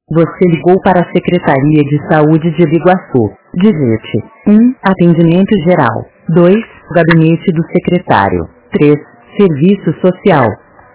Você ligou para a Secretaria de Saúde de Biguaçu. Digite 1. Atendimento geral. 2. Gabinete do secretário. 3. Serviço social.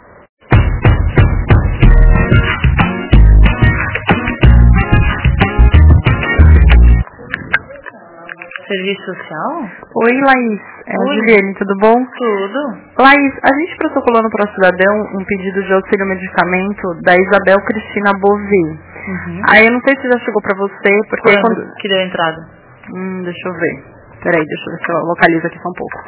Serviço social? Oi, Laís. É a Juliane, tudo bom? Tudo. Laís, a gente protocolou para o cidadão um pedido de auxílio medicamento da Isabel Cristina Bovim. Aí eu não sei se já chegou para você, porque... Quando que deu a entrada? Deixa eu ver. Peraí, deixa eu ver se eu localizo aqui só um pouco.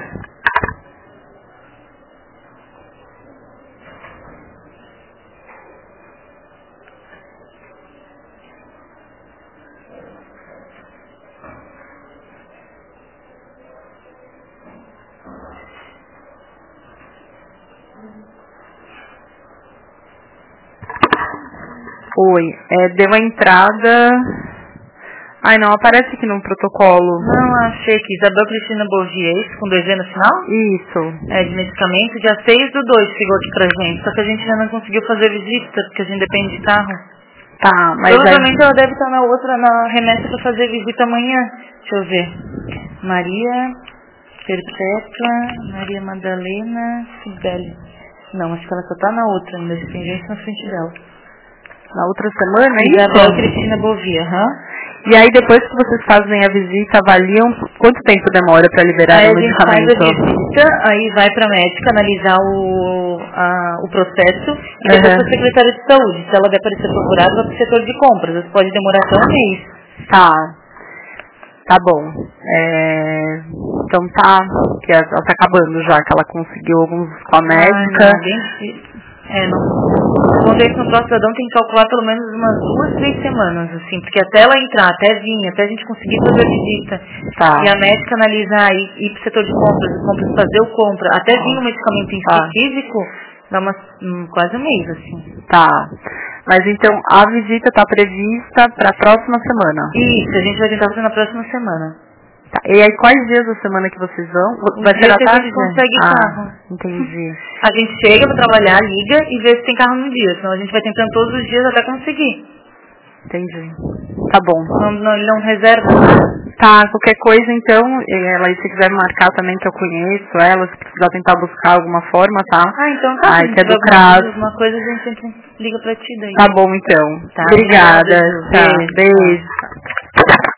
Oi, deu a entrada... Ai, não, aparece aqui no protocolo. Não, achei que Isabel Cristina Bovim, com 2 no final? Isso. É, de medicamento, dia 6/2 chegou aqui pra gente, só que a gente ainda não conseguiu fazer visita, porque a gente depende de carro. Tá, mas... Provavelmente ela deve estar na remessa pra fazer visita amanhã. Deixa eu ver. Maria Perpétua, Maria Madalena, Sibeli. Não, acho que ela só tá na outra ainda, tem gente na frente dela. Na outra semana, é Isabel isso? Cristina Bovim, E aí, depois que vocês fazem a visita, avaliam quanto tempo demora para liberar o medicamento? Aí a gente faz a visita, aí vai para a médica analisar o processo e depois para a secretária de saúde. Se ela der parecer favorável, vai para o setor de compras. Isso pode demorar até um mês. Tá bom. Então tá, que ela tá acabando já, que ela conseguiu alguns com a médica. Quando esse no próximo cidadão tem que calcular pelo menos umas 2, 3 semanas, assim, porque até ela entrar, até vir, até a gente conseguir fazer a visita, e a médica analisar e ir pro setor de compras, fazer o compra, até vir o medicamento em si físico, dá quase um mês, assim. Tá. Mas então a visita tá prevista para a próxima semana? Isso, a gente vai tentar fazer na próxima semana. Tá. E aí, quais dias da semana que vocês vão? Vai ser à tarde? A gente consegue carro. Entendi. A gente chega pra trabalhar, liga e vê se tem carro no dia. Senão a gente vai tentando todos os dias até conseguir. Entendi. Tá bom. Ele não reserva. Tá, qualquer coisa então, ela, se quiser marcar também que eu conheço ela, se precisar tentar buscar alguma forma, tá? Então tá. Que é do CRAS. Uma coisa a gente sempre liga pra ti daí. Tá bom então. Tá, Obrigada. Beijo. Beijo.